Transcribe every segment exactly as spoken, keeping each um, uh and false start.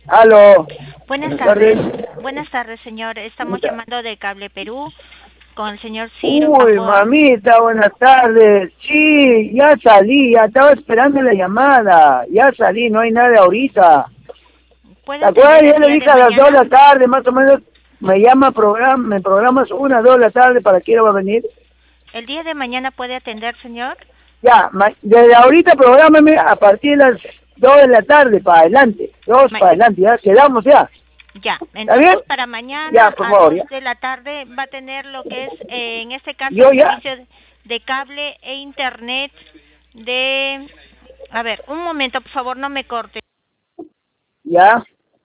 Aló. Buenas tardes. Buenas tardes, señor. Estamos llamando de Cable Perú con el señor Ciro Uy, Gamboa. mamita, buenas tardes. Sí, ya salí, ya estaba esperando la llamada. Ya salí, no hay nada ahorita. ¿Puede ¿Te acuerdas? atender el Yo le día de dije a las dos de mañana? la tarde, más o menos, me llama, programa, me programas una, dos de la tarde para que va a venir. ¿El día de mañana puede atender, señor? Ya, ma- desde ahorita prográmame a partir de las dos de la tarde para adelante. Dos Ma- para adelante, ya quedamos ya. Ya, ¿Está bien? entonces para mañana Ya, por a favor, dos ya. de la tarde va a tener lo que es, eh, en este caso, Yo el ya, servicio de de cable e internet de... A ver, un momento, por favor, no me corte. ya.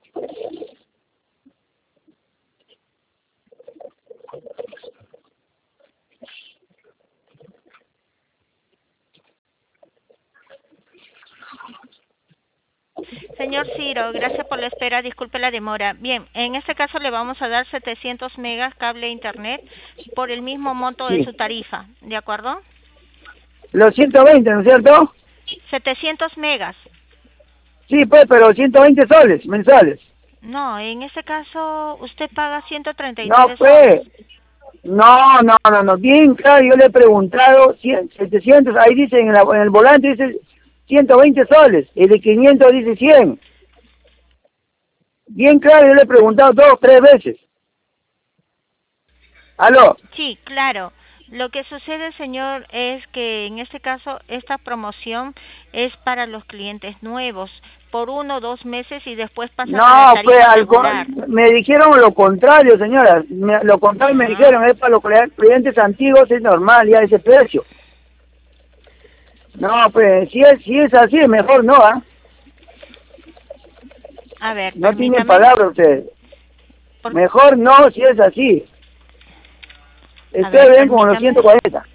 Señor Ciro, gracias por la espera, disculpe la demora. Bien, en este caso le vamos a dar setecientos megas cable e internet por el mismo monto de Sí. su tarifa, ¿de acuerdo? Los ciento veinte, ¿no es cierto? setecientos megas. Sí, pues, pero ciento veinte soles mensuales. No, en este caso usted paga ciento treinta y No, nueve soles. pues. No, no, no, no. Bien claro, yo le he preguntado, cien, setecientos, ahí dice en, la- en el volante, dice ciento veinte soles. El de quinientos dice cien. Bien claro, yo le he preguntado dos, tres veces. Aló. Sí, claro. Lo que sucede, señor, es que en este caso esta promoción es para los clientes nuevos por uno o dos meses y después pasan a la No, pues, tarifa al, co- regular. me dijeron lo contrario, señora. Me- lo contrario me Ya. dijeron, es para los clientes antiguos, es normal ya ese precio. No, pues, si es, si es así, mejor no, ¿ah? A ver, No tienen permítame. palabra ustedes. Por- Mejor no, si es así. a ver, Estoy bien con los permítame. ciento cuarenta.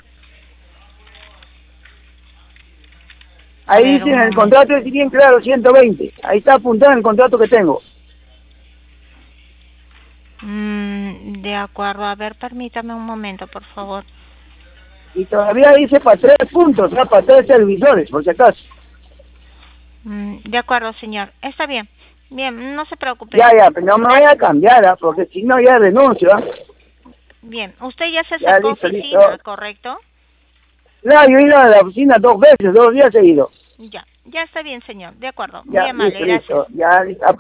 A Ahí ver, dice un en el momento. contrato, es bien claro, ciento veinte. Ahí está apuntado en el contrato que tengo. Mm, de acuerdo, a ver, permítame un momento, por favor. Y todavía dice para tres puntos, o sea, para tres televisores, por si acaso. Mm, de acuerdo, señor. Está bien. Bien, no se preocupe. Ya, ya, pero no me vaya a cambiar, ¿ah? Porque si no ya renuncio, ¿ah? Bien, usted ya se Ya, acercó a listo, listo. oficina, ¿correcto? Claro, yo he ido a la oficina dos veces, dos días he ido. Ya, ya está bien, señor. De acuerdo. Muy Ya, amable, listo, gracias. listo. Ya, listo.